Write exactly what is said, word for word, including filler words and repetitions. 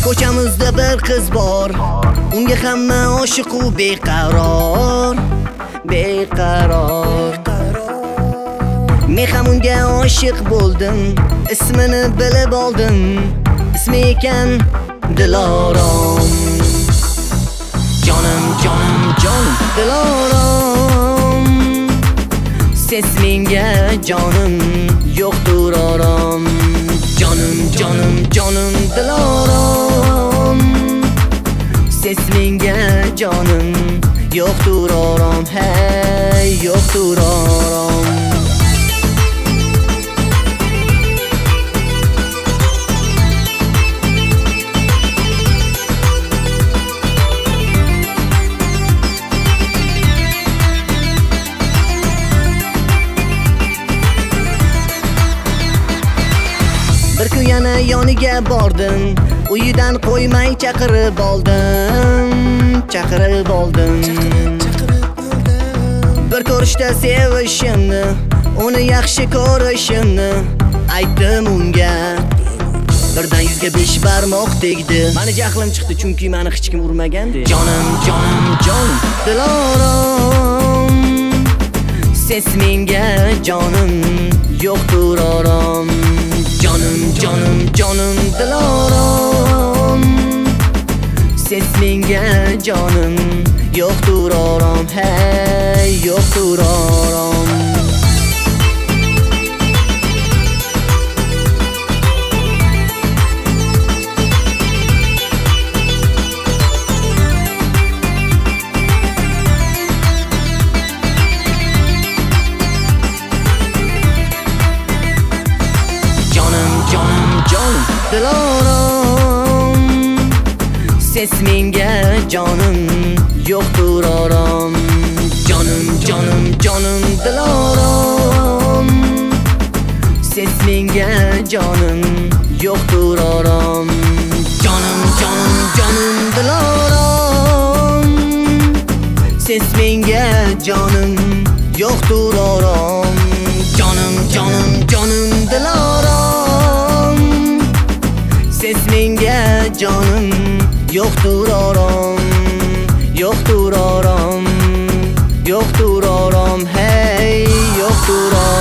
Ko'chamizda bir qiz bor, unga hamma oshiq u beqaror, beqaror. Men ham unga oshiq bo'ldim, ismini bilib oldim, ismi ekan Dilorom. Jonim, jonim, jonim Dilorom, sensiz menga jonim yo'qdir orom. Jonim, jonim, jonim Dilorom, sensiz menga jonim yo'qdir orom, hey yo'qdir orom. Bir kun yana yoniga bordim, uyidan qo'ymay chaqirib oldim, chaqirib oldim. Bir ko'rishda sevishimni, uni yaxshi ko'rishimni aytdim unga. Birdan yuzga besh barmoq tegdi. Meni jahlim chiqdi chunki meni hech kim urmagandi. Jonim, jonim, jonim Dilorom, sensiz menga jonim yo'qdir orom. Jonim, jonim, jonim Dilorom, sensiz menga jonim yo'qdir orom, hey yo'qdir orom. Dilorom, sensiz menga jonim yo'qdir orom. Jonim, jonim, jonim Dilorom, sensiz menga jonim yo'qdir orom. Jonim, jonim, jonim Dilorom, sensiz menga jonim yo'qdir orom. Jonim, jonim, jonim Dilorom, sensiz menga jonim yo'qdir orom, yo'qdir orom, yo'qdir orom, hey yo'qdir orom.